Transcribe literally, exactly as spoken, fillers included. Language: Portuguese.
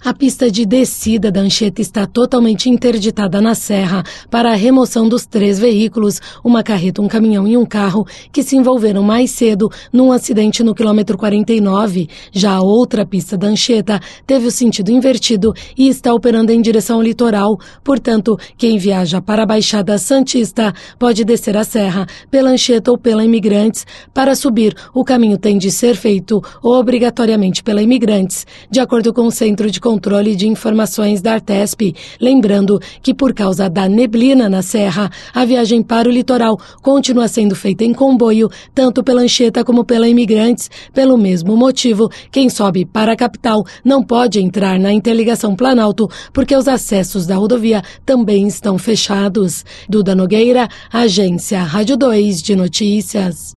A pista de descida da Anchieta está totalmente interditada na serra para a remoção dos três veículos, uma carreta, um caminhão e um carro, que se envolveram mais cedo num acidente no quilômetro quarenta e nove. Já a outra pista da Anchieta teve o sentido invertido e está operando em direção ao litoral. Portanto, quem viaja para a Baixada Santista pode descer a serra pela Anchieta ou pela Imigrantes. Para subir, o caminho tem de ser feito obrigatoriamente pela Imigrantes, de acordo com o Centro de Controle de Informações da Artesp, lembrando que por causa da neblina na serra, a viagem para o litoral continua sendo feita em comboio, tanto pela Anchieta como pela Imigrantes. Pelo mesmo motivo, quem sobe para a capital não pode entrar na interligação Planalto, porque os acessos da rodovia também estão fechados. Duda Nogueira, Agência Rádio dois de Notícias.